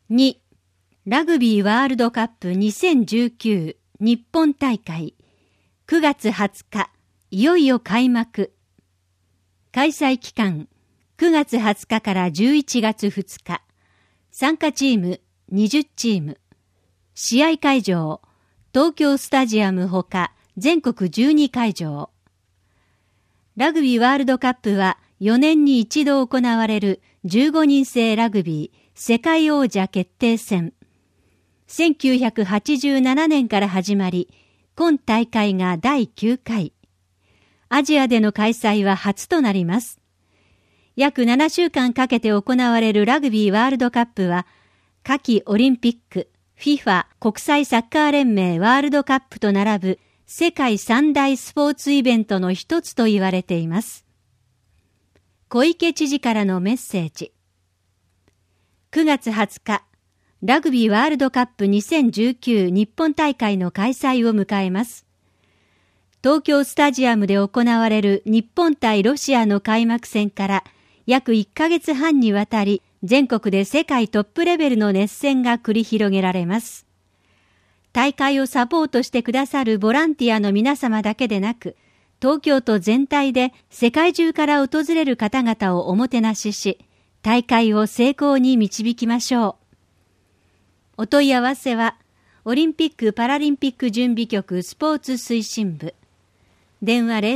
2. ラグビーワールドカップ2019日本大会9月20日いよいよ開幕。開催期間9月20日から11月2日。参加チーム20チーム。試合会場東京スタジアムほか全国12会場。ラグビーワールドカップは4年に一度行われる15人制ラグビー世界王者決定戦。1987年から始まり、今大会が第9回。アジアでの開催は初となります。約7週間かけて行われるラグビーワールドカップは、夏季オリンピック、FIFA 国際サッカー連盟ワールドカップと並ぶ世界三大スポーツイベントの一つと言われています。小池知事からのメッセージ。9月20日、ラグビーワールドカップ2019日本大会の開催を迎えます。東京スタジアムで行われる日本対ロシアの開幕戦から約1ヶ月半にわたり、全国で世界トップレベルの熱戦が繰り広げられます。大会をサポートしてくださるボランティアの皆様だけでなく、東京都全体で世界中から訪れる方々をおもてなしし、大会を成功に導きましょう。お問い合わせは、オリンピック・パラリンピック準備局スポーツ推進部。電話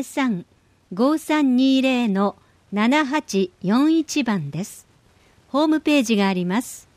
03-5320-7841 番です。ホームページがあります。